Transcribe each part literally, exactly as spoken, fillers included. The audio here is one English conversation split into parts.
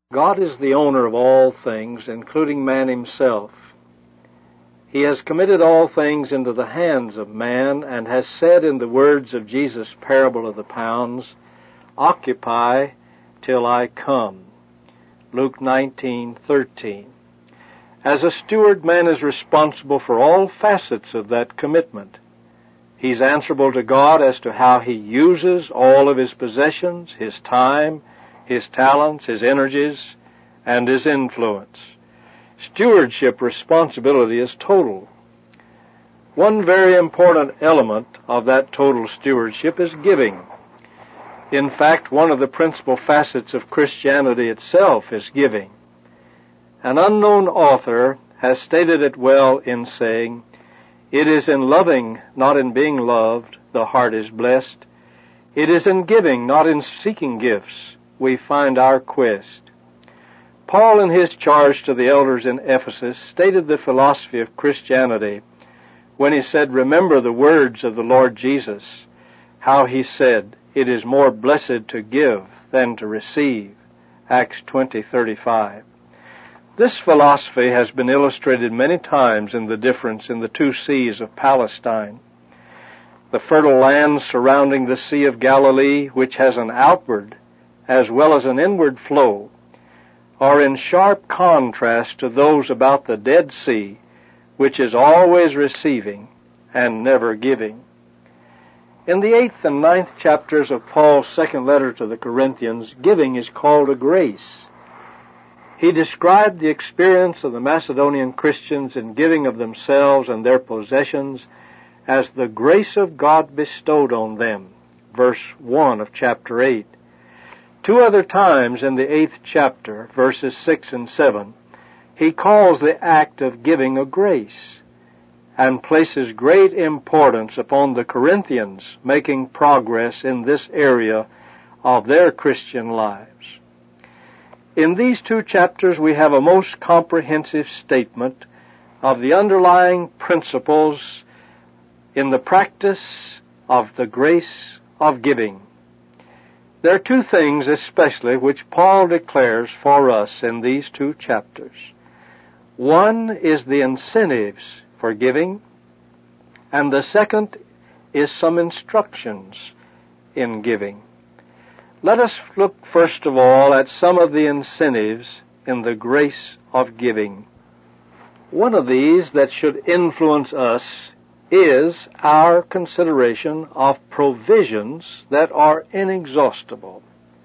God is the owner of all things, including man himself. He has committed all things into the hands of man and has said in the words of Jesus' parable of the pounds, "Occupy till I come." Luke nineteen thirteen. As a steward, man is responsible for all facets of that commitment. He's answerable to God as to how he uses all of his possessions, his time, his talents, his energies, and his influence. Stewardship responsibility is total. One very important element of that total stewardship is giving. In fact, one of the principal facets of Christianity itself is giving. An unknown author has stated it well in saying, "It is in loving, not in being loved, the heart is blessed. It is in giving, not in seeking gifts, we find our quest." Paul, in his charge to the elders in Ephesus, stated the philosophy of Christianity when he said, "Remember the words of the Lord Jesus, how he said, 'It is more blessed to give than to receive,' Acts twenty thirty-five. This philosophy has been illustrated many times in the difference in the two seas of Palestine. The fertile lands surrounding the Sea of Galilee, which has an outward as well as an inward flow, are in sharp contrast to those about the Dead Sea, which is always receiving and never giving. In the eighth and ninth chapters of Paul's second letter to the Corinthians, giving is called a grace. He described the experience of the Macedonian Christians in giving of themselves and their possessions as the grace of God bestowed on them, verse one of chapter eight. Two other times in the eighth chapter, verses six and seven, he calls the act of giving a grace, and places great importance upon the Corinthians making progress in this area of their Christian lives. In these two chapters we have a most comprehensive statement of the underlying principles in the practice of the grace of giving. There are two things especially which Paul declares for us in these two chapters. One is the incentives for giving, and the second is some instructions in giving. Let us look first of all at some of the incentives in the grace of giving. One of these that should influence us is our consideration of provisions that are inexhaustible.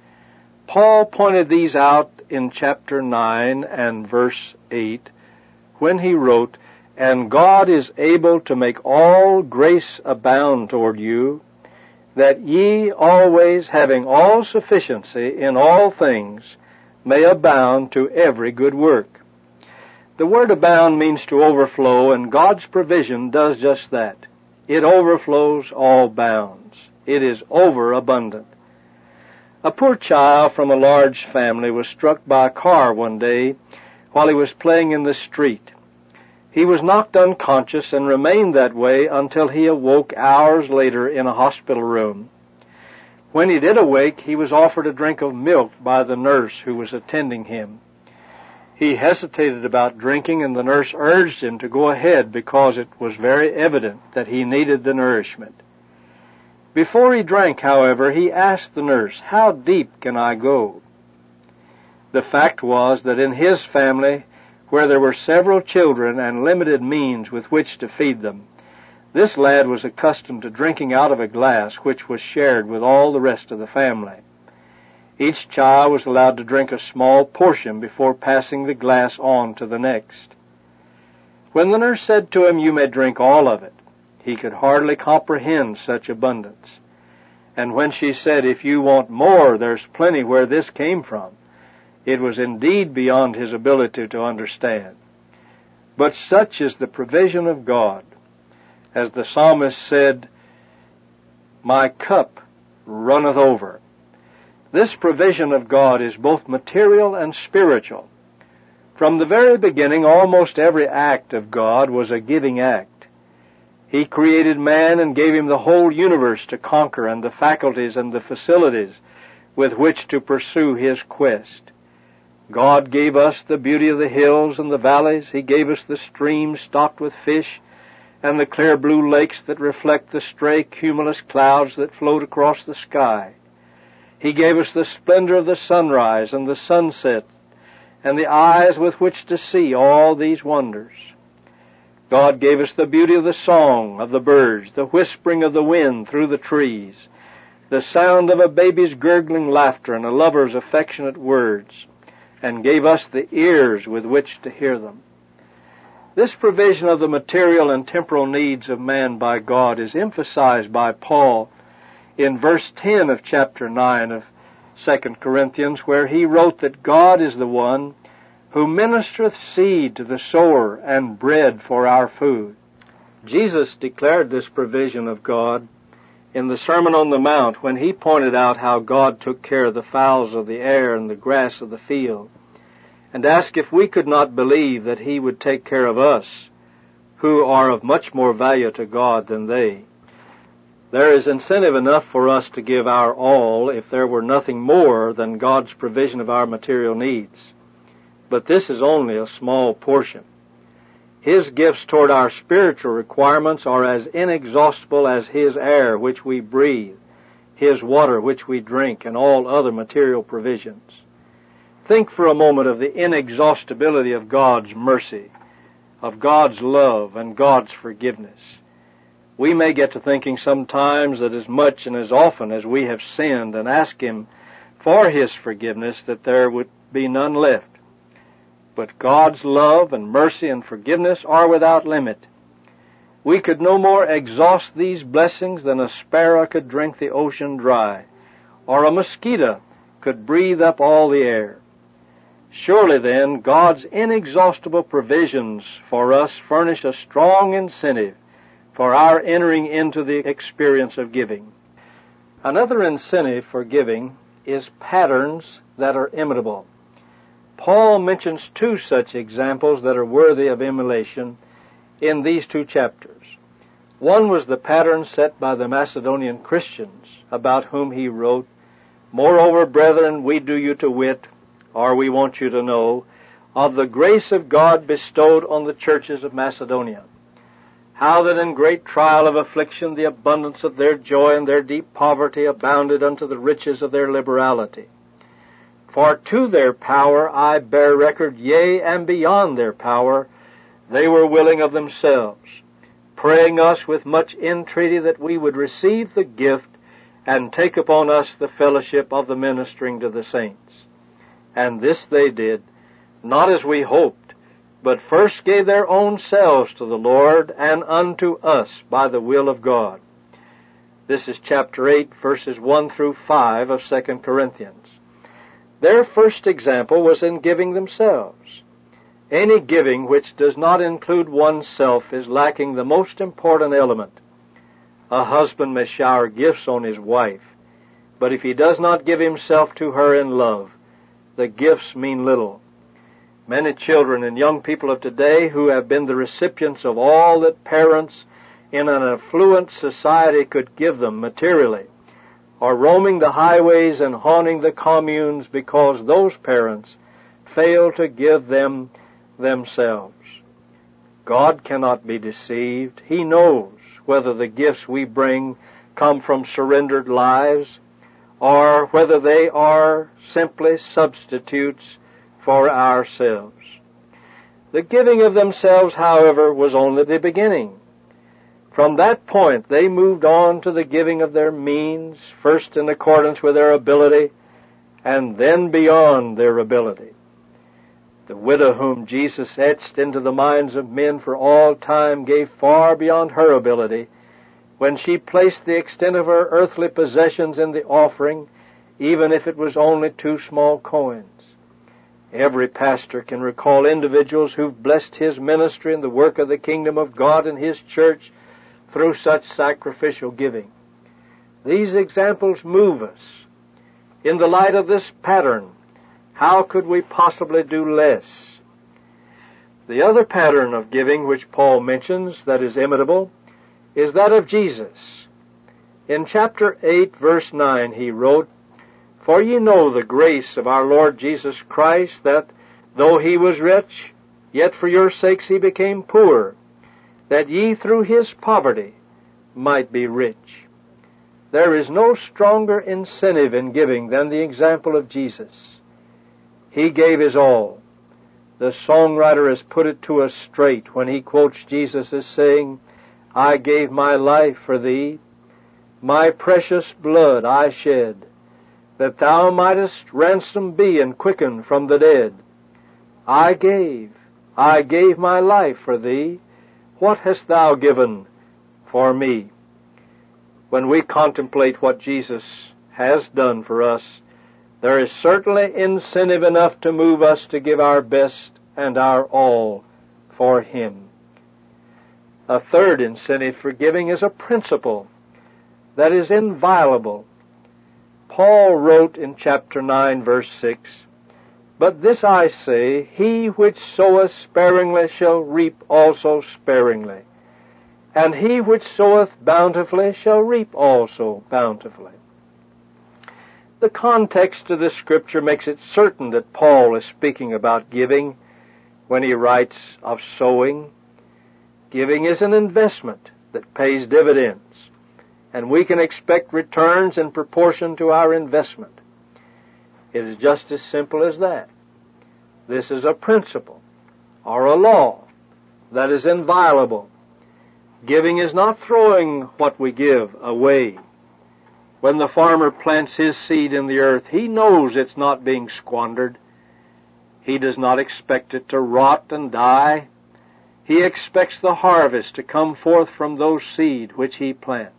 Paul pointed these out in chapter nine and verse eight when he wrote, "And God is able to make all grace abound toward you, that ye always, having all sufficiency in all things, may abound to every good work." The word abound means to overflow, and God's provision does just that. It overflows all bounds. It is overabundant. A poor child from a large family was struck by a car one day while he was playing in the street. He was knocked unconscious and remained that way until he awoke hours later in a hospital room. When he did awake, he was offered a drink of milk by the nurse who was attending him. He hesitated about drinking, and the nurse urged him to go ahead because it was very evident that he needed the nourishment. Before he drank, however, he asked the nurse, "How deep can I go?" The fact was that in his family, where there were several children and limited means with which to feed them, this lad was accustomed to drinking out of a glass which was shared with all the rest of the family. Each child was allowed to drink a small portion before passing the glass on to the next. When the nurse said to him, "You may drink all of it," he could hardly comprehend such abundance. And when she said, "If you want more, there's plenty where this came from," it was indeed beyond his ability to understand. But such is the provision of God. As the psalmist said, "My cup runneth over." This provision of God is both material and spiritual. From the very beginning, almost every act of God was a giving act. He created man and gave him the whole universe to conquer and the faculties and the facilities with which to pursue his quest. God gave us the beauty of the hills and the valleys. He gave us the streams stocked with fish and the clear blue lakes that reflect the stray cumulus clouds that float across the sky. He gave us the splendor of the sunrise and the sunset and the eyes with which to see all these wonders. God gave us the beauty of the song of the birds, the whispering of the wind through the trees, the sound of a baby's gurgling laughter and a lover's affectionate words, and gave us the ears with which to hear them. This provision of the material and temporal needs of man by God is emphasized by Paul in verse ten of chapter nine of Second Corinthians, where he wrote that God is the one who ministereth seed to the sower and bread for our food. Jesus declared this provision of God in the Sermon on the Mount when he pointed out how God took care of the fowls of the air and the grass of the field, and asked if we could not believe that he would take care of us, who are of much more value to God than they. There is incentive enough for us to give our all if there were nothing more than God's provision of our material needs. But this is only a small portion. His gifts toward our spiritual requirements are as inexhaustible as His air which we breathe, His water which we drink, and all other material provisions. Think for a moment of the inexhaustibility of God's mercy, of God's love, and God's forgiveness. We may get to thinking sometimes that as much and as often as we have sinned and asked Him for His forgiveness, that there would be none left. But God's love and mercy and forgiveness are without limit. We could no more exhaust these blessings than a sparrow could drink the ocean dry, or a mosquito could breathe up all the air. Surely then, God's inexhaustible provisions for us furnish a strong incentive for our entering into the experience of giving. Another incentive for giving is patterns that are imitable. Paul mentions two such examples that are worthy of emulation in these two chapters. One was the pattern set by the Macedonian Christians, about whom he wrote, "Moreover, brethren, we do you to wit, or we want you to know, of the grace of God bestowed on the churches of Macedonia, how that in great trial of affliction the abundance of their joy and their deep poverty abounded unto the riches of their liberality. For to their power I bear record, yea, and beyond their power, they were willing of themselves, praying us with much entreaty that we would receive the gift and take upon us the fellowship of the ministering to the saints. And this they did, not as we hoped, but first gave their own selves to the Lord and unto us by the will of God." This is chapter eight, verses one through five of Second Corinthians. Their first example was in giving themselves. Any giving which does not include oneself is lacking the most important element. A husband may shower gifts on his wife, but if he does not give himself to her in love, the gifts mean little. Many children and young people of today who have been the recipients of all that parents in an affluent society could give them materially are roaming the highways and haunting the communes because those parents fail to give them themselves. God cannot be deceived. He knows whether the gifts we bring come from surrendered lives or whether they are simply substitutes for ourselves. The giving of themselves, however, was only the beginning. From that point, they moved on to the giving of their means, first in accordance with their ability, and then beyond their ability. The widow whom Jesus etched into the minds of men for all time gave far beyond her ability when she placed the extent of her earthly possessions in the offering, even if it was only two small coins. Every pastor can recall individuals who've blessed his ministry and the work of the kingdom of God in his church through such sacrificial giving. These examples move us. In the light of this pattern, how could we possibly do less? The other pattern of giving which Paul mentions that is imitable is that of Jesus. In chapter eight, verse nine, he wrote, For ye know the grace of our Lord Jesus Christ, that though he was rich, yet for your sakes he became poor, that ye through his poverty might be rich. There is no stronger incentive in giving than the example of Jesus. He gave his all. The songwriter has put it to us straight when he quotes Jesus as saying, I gave my life for thee, my precious blood I shed, that thou mightest ransom be and quicken from the dead. I gave, I gave my life for thee. What hast thou given for me? When we contemplate what Jesus has done for us, there is certainly incentive enough to move us to give our best and our all for him. A third incentive for giving is a principle that is inviolable. Paul wrote in chapter nine, verse six, But this I say, he which soweth sparingly shall reap also sparingly, and he which soweth bountifully shall reap also bountifully. The context of this scripture makes it certain that Paul is speaking about giving when he writes of sowing. Giving is an investment that pays dividends, and we can expect returns in proportion to our investment. It is just as simple as that. This is a principle or a law that is inviolable. Giving is not throwing what we give away. When the farmer plants his seed in the earth, he knows it's not being squandered. He does not expect it to rot and die. He expects the harvest to come forth from those seed which he plants.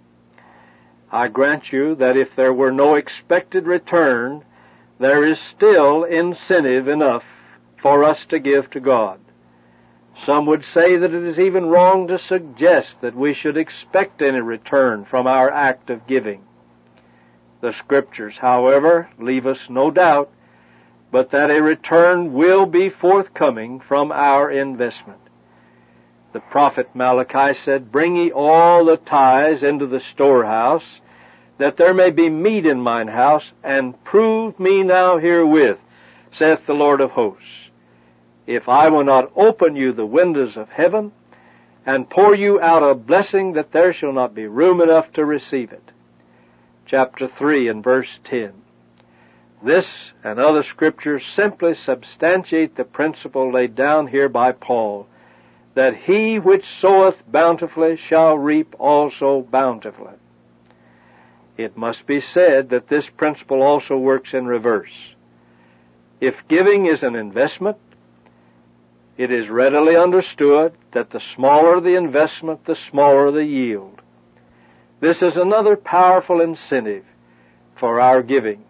I grant you that if there were no expected return, there is still incentive enough for us to give to God. Some would say that it is even wrong to suggest that we should expect any return from our act of giving. The Scriptures, however, leave us no doubt but that a return will be forthcoming from our investment. The prophet Malachi said, Bring ye all the tithes into the storehouse, that there may be meat in mine house, and prove me now herewith, saith the Lord of hosts, if I will not open you the windows of heaven, and pour you out a blessing that there shall not be room enough to receive it. Chapter three and verse ten. This and other scriptures simply substantiate the principle laid down here by Paul, that he which soweth bountifully shall reap also bountifully. It must be said that this principle also works in reverse. If giving is an investment, it is readily understood that the smaller the investment, the smaller the yield. This is another powerful incentive for our giving.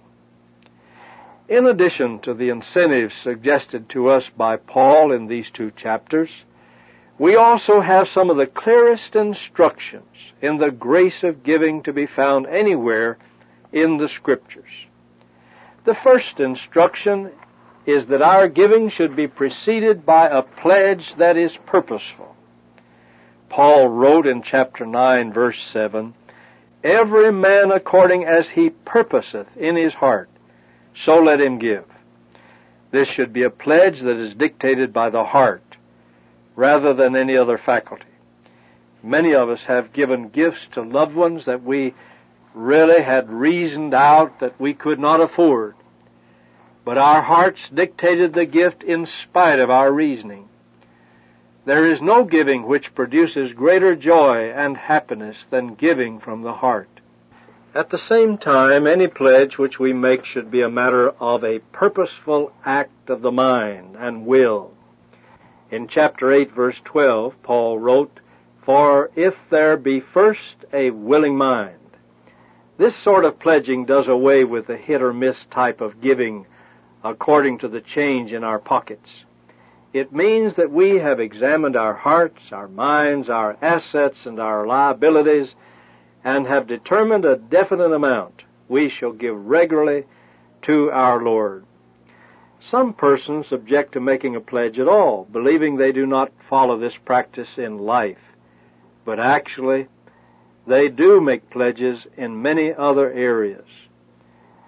In addition to the incentives suggested to us by Paul in these two chapters, we also have some of the clearest instructions in the grace of giving to be found anywhere in the Scriptures. The first instruction is that our giving should be preceded by a pledge that is purposeful. Paul wrote in chapter nine, verse seven, Every man according as he purposeth in his heart, so let him give. This should be a pledge that is dictated by the heart, rather than any other faculty. Many of us have given gifts to loved ones that we really had reasoned out that we could not afford. But our hearts dictated the gift in spite of our reasoning. There is no giving which produces greater joy and happiness than giving from the heart. At the same time, any pledge which we make should be a matter of a purposeful act of the mind and will. In chapter eight, verse twelve, Paul wrote, For if there be first a willing mind. This sort of pledging does away with the hit-or-miss type of giving according to the change in our pockets. It means that we have examined our hearts, our minds, our assets, and our liabilities, and have determined a definite amount we shall give regularly to our Lord. Some persons object to making a pledge at all, believing they do not follow this practice in life. But actually, they do make pledges in many other areas.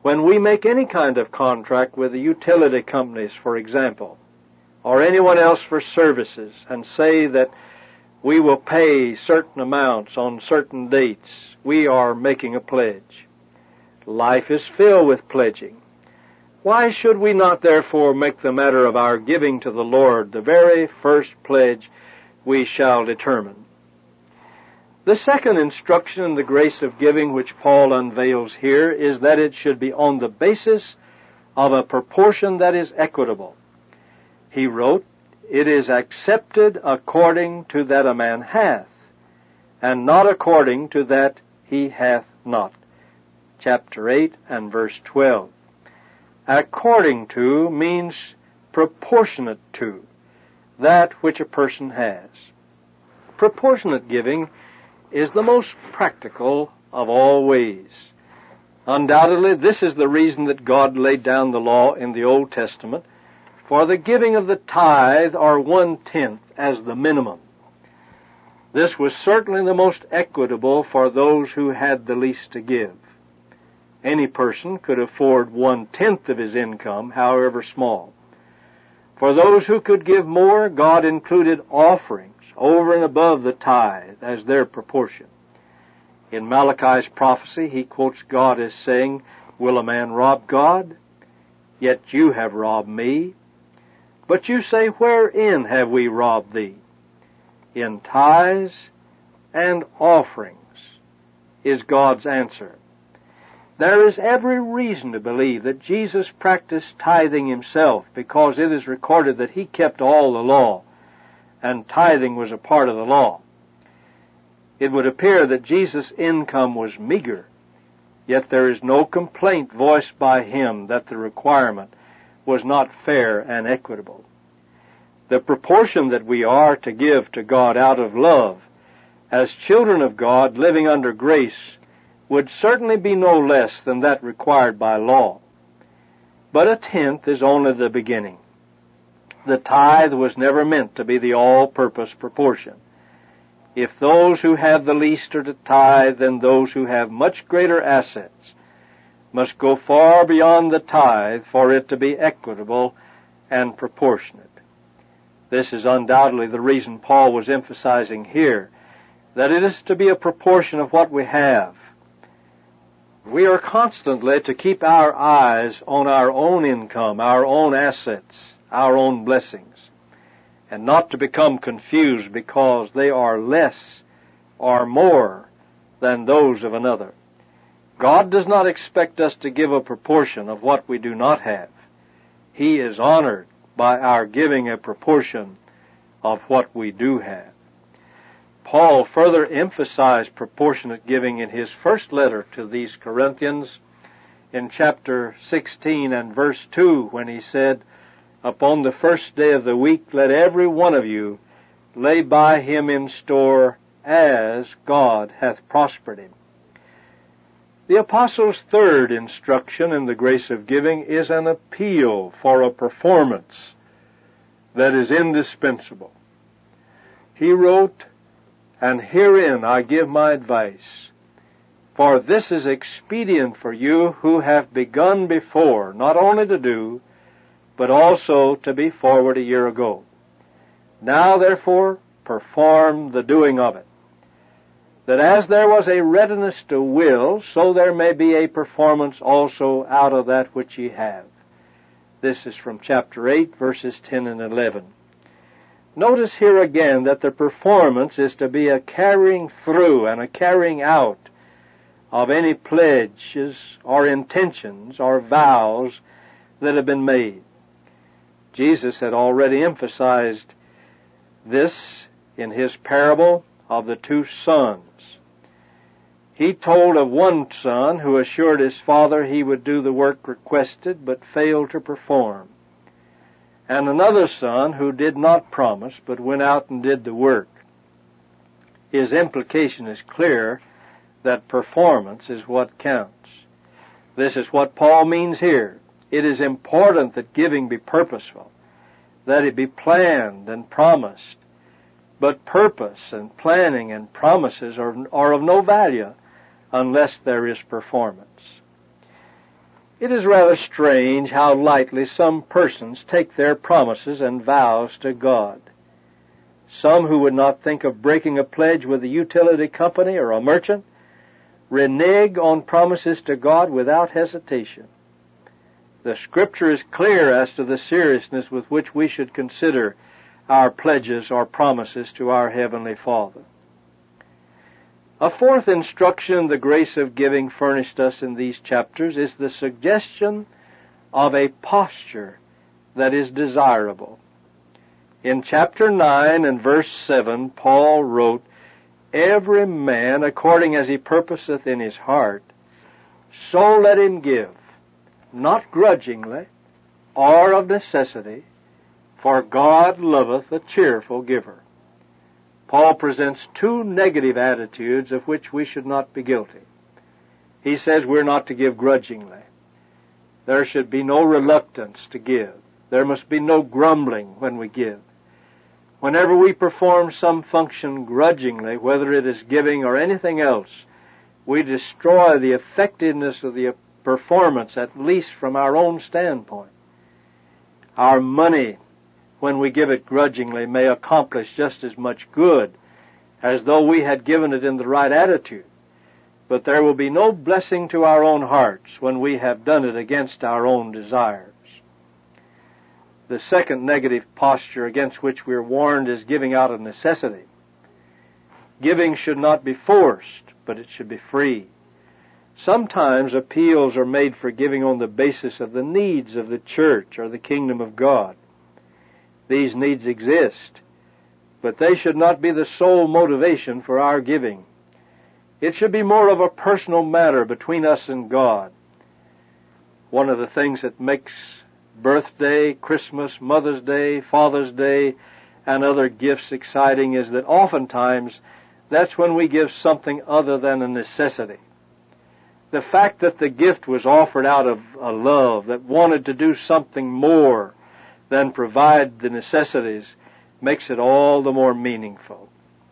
When we make any kind of contract with the utility companies, for example, or anyone else for services, and say that we will pay certain amounts on certain dates, we are making a pledge. Life is filled with pledging. Why should we not therefore make the matter of our giving to the Lord the very first pledge we shall determine? The second instruction in the grace of giving which Paul unveils here is that it should be on the basis of a proportion that is equitable. He wrote, "It is accepted according to that a man hath, and not according to that he hath not." Chapter eight and verse twelve. According to means proportionate to that which a person has. Proportionate giving is the most practical of all ways. Undoubtedly, this is the reason that God laid down the law in the Old Testament for the giving of the tithe or one-tenth as the minimum. This was certainly the most equitable for those who had the least to give. Any person could afford one-tenth of his income, however small. For those who could give more, God included offerings over and above the tithe as their proportion. In Malachi's prophecy, he quotes God as saying, "Will a man rob God? Yet you have robbed me. But you say, wherein have we robbed thee? In tithes and offerings," is God's answer. There is every reason to believe that Jesus practiced tithing himself, because it is recorded that he kept all the law, and tithing was a part of the law. It would appear that Jesus' income was meager, yet there is no complaint voiced by him that the requirement was not fair and equitable. The proportion that we are to give to God out of love, as children of God living under grace, would certainly be no less than that required by law. But a tenth is only the beginning. The tithe was never meant to be the all-purpose proportion. If those who have the least are to tithe, then those who have much greater assets must go far beyond the tithe for it to be equitable and proportionate. This is undoubtedly the reason Paul was emphasizing here, that it is to be a proportion of what we have. We are constantly to keep our eyes on our own income, our own assets, our own blessings, and not to become confused because they are less or more than those of another. God does not expect us to give a proportion of what we do not have. He is honored by our giving a proportion of what we do have. Paul further emphasized proportionate giving in his first letter to these Corinthians in chapter sixteen and verse two, when he said, "Upon the first day of the week let every one of you lay by him in store as God hath prospered him." The apostle's third instruction in the grace of giving is an appeal for a performance that is indispensable. He wrote, "And herein I give my advice, for this is expedient for you who have begun before, not only to do, but also to be forward a year ago. Now therefore perform the doing of it, that as there was a readiness to will, so there may be a performance also out of that which ye have." This is from chapter eight, verses ten and eleven. Notice here again that the performance is to be a carrying through and a carrying out of any pledges or intentions or vows that have been made. Jesus had already emphasized this in his parable of the two sons. He told of one son who assured his father he would do the work requested but failed to perform, and another son who did not promise but went out and did the work. His implication is clear that performance is what counts. This is what Paul means here. It is important that giving be purposeful, that it be planned and promised. But purpose and planning and promises are, are of no value unless there is performance. It is rather strange how lightly some persons take their promises and vows to God. Some who would not think of breaking a pledge with a utility company or a merchant renege on promises to God without hesitation. The Scripture is clear as to the seriousness with which we should consider our pledges or promises to our Heavenly Father. A fourth instruction the grace of giving furnished us in these chapters is the suggestion of a posture that is desirable. In chapter nine and verse seven, Paul wrote, "Every man according as he purposeth in his heart, so let him give, not grudgingly, or of necessity, for God loveth a cheerful giver." Paul presents two negative attitudes of which we should not be guilty. He says we're not to give grudgingly. There should be no reluctance to give. There must be no grumbling when we give. Whenever we perform some function grudgingly, whether it is giving or anything else, we destroy the effectiveness of the performance, at least from our own standpoint. Our money, when we give it grudgingly, may accomplish just as much good as though we had given it in the right attitude. But there will be no blessing to our own hearts when we have done it against our own desires. The second negative posture against which we are warned is giving out of necessity. Giving should not be forced, but it should be free. Sometimes appeals are made for giving on the basis of the needs of the church or the kingdom of God. These needs exist, but they should not be the sole motivation for our giving. It should be more of a personal matter between us and God. One of the things that makes birthday, Christmas, Mother's Day, Father's Day, and other gifts exciting is that oftentimes that's when we give something other than a necessity. The fact that the gift was offered out of a love that wanted to do something more than provide the necessities makes it all the more meaningful.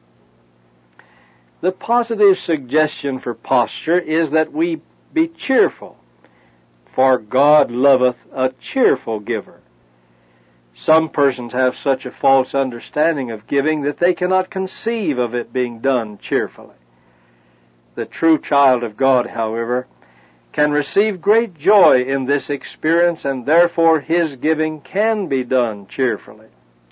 The positive suggestion for posture is that we be cheerful, for God loveth a cheerful giver. Some persons have such a false understanding of giving that they cannot conceive of it being done cheerfully. The true child of God, however, can receive great joy in this experience, and therefore his giving can be done cheerfully.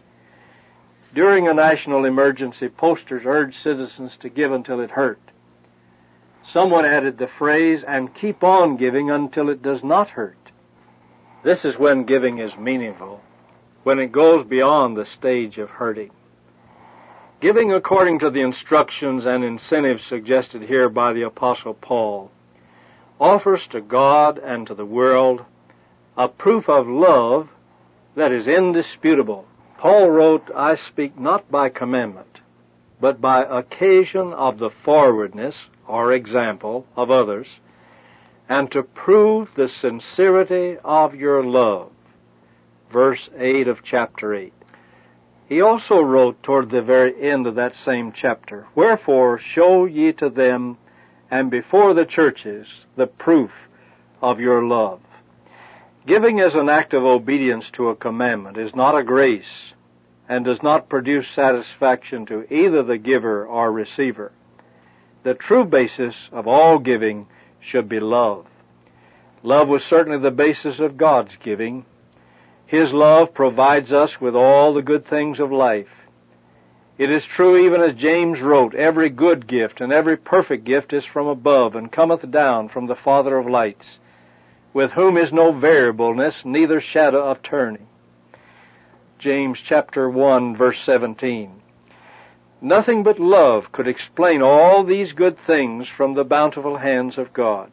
During a national emergency, posters urged citizens to give until it hurt. Someone added the phrase, "and keep on giving until it does not hurt." This is when giving is meaningful, when it goes beyond the stage of hurting. Giving according to the instructions and incentives suggested here by the Apostle Paul offers to God and to the world a proof of love that is indisputable. Paul wrote, "I speak not by commandment, but by occasion of the forwardness or example of others, and to prove the sincerity of your love." Verse eight of chapter eight. He also wrote toward the very end of that same chapter, "Wherefore show ye to them and before the churches the proof of your love." Giving as an act of obedience to a commandment is not a grace and does not produce satisfaction to either the giver or receiver. The true basis of all giving should be love. Love was certainly the basis of God's giving. His love provides us with all the good things of life. It is true, even as James wrote, "Every good gift and every perfect gift is from above, and cometh down from the Father of lights, with whom is no variableness, neither shadow of turning." James chapter one, verse seventeen. Nothing but love could explain all these good things from the bountiful hands of God.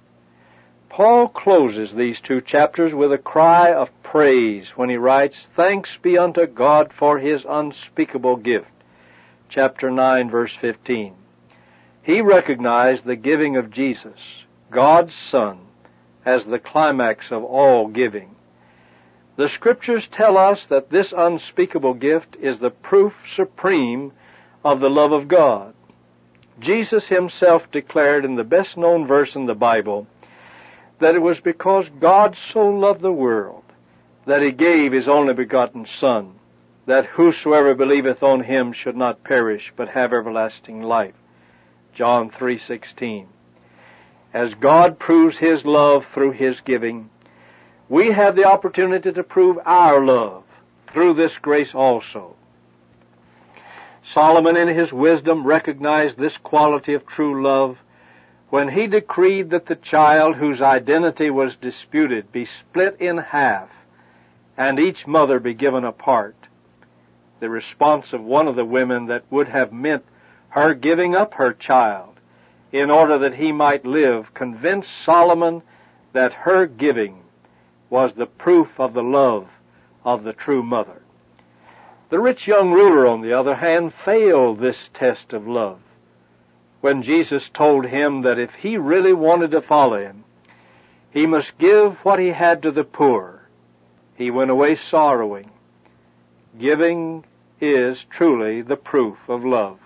Paul closes these two chapters with a cry of praise when he writes, "Thanks be unto God for his unspeakable gift." Chapter nine, verse fifteen. He recognized the giving of Jesus, God's Son, as the climax of all giving. The Scriptures tell us that this unspeakable gift is the proof supreme of the love of God. Jesus himself declared in the best-known verse in the Bible that it was because God so loved the world that he gave his only begotten Son, that whosoever believeth on him should not perish, but have everlasting life. John three sixteen. As God proves his love through his giving, we have the opportunity to prove our love through this grace also. Solomon in his wisdom recognized this quality of true love when he decreed that the child whose identity was disputed be split in half and each mother be given a part. The response of one of the women that would have meant her giving up her child in order that he might live convinced Solomon that her giving was the proof of the love of the true mother. The rich young ruler, on the other hand, failed this test of love when Jesus told him that if he really wanted to follow him, he must give what he had to the poor. He went away sorrowing. Giving is truly the proof of love.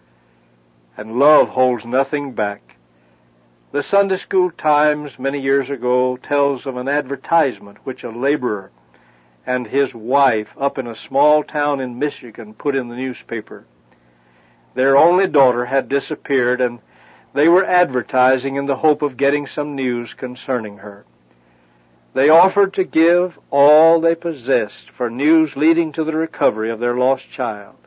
And love holds nothing back. The Sunday School Times many years ago tells of an advertisement which a laborer and his wife up in a small town in Michigan put in the newspaper. Their only daughter had disappeared, and they were advertising in the hope of getting some news concerning her. They offered to give all they possessed for news leading to the recovery of their lost child.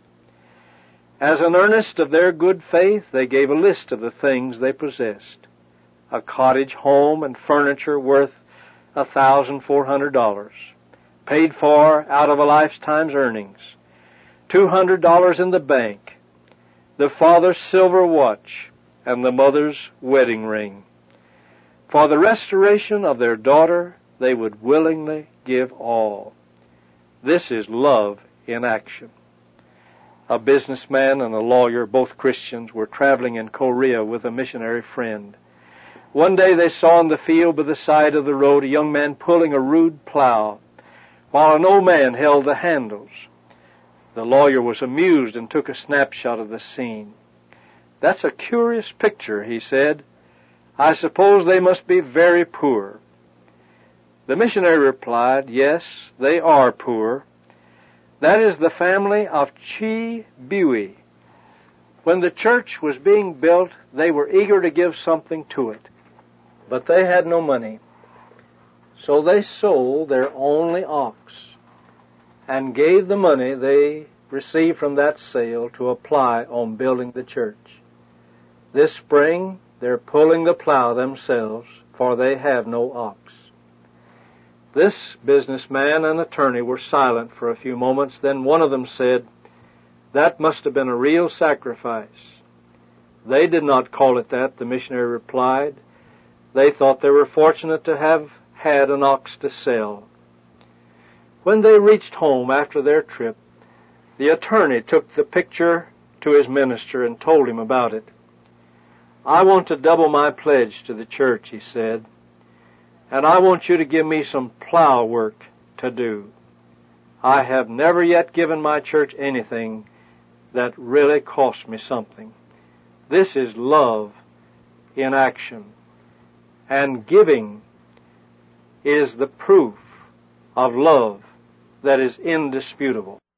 As an earnest of their good faith, they gave a list of the things they possessed. A cottage home and furniture worth one thousand four hundred dollars, paid for out of a lifetime's earnings, two hundred dollars in the bank, the father's silver watch, and the mother's wedding ring. For the restoration of their daughter, they would willingly give all. This is love in action. A businessman and a lawyer, both Christians, were traveling in Korea with a missionary friend. One day they saw in the field by the side of the road a young man pulling a rude plow, while an old man held the handles. The lawyer was amused and took a snapshot of the scene. "That's a curious picture," he said. "I suppose they must be very poor." The missionary replied, "Yes, they are poor. That is the family of Chi Bui. When the church was being built, they were eager to give something to it, but they had no money. So they sold their only ox and gave the money they received from that sale to apply on building the church. This spring, they're pulling the plow themselves, for they have no ox." This businessman and attorney were silent for a few moments. Then one of them said, "That must have been a real sacrifice." "They did not call it that," the missionary replied. "They thought they were fortunate to have had an ox to sell." When they reached home after their trip, the attorney took the picture to his minister and told him about it. "I want to double my pledge to the church," he said, "and I want you to give me some plow work to do. I have never yet given my church anything that really cost me something. This is love in action, and giving is the proof of love that is indisputable."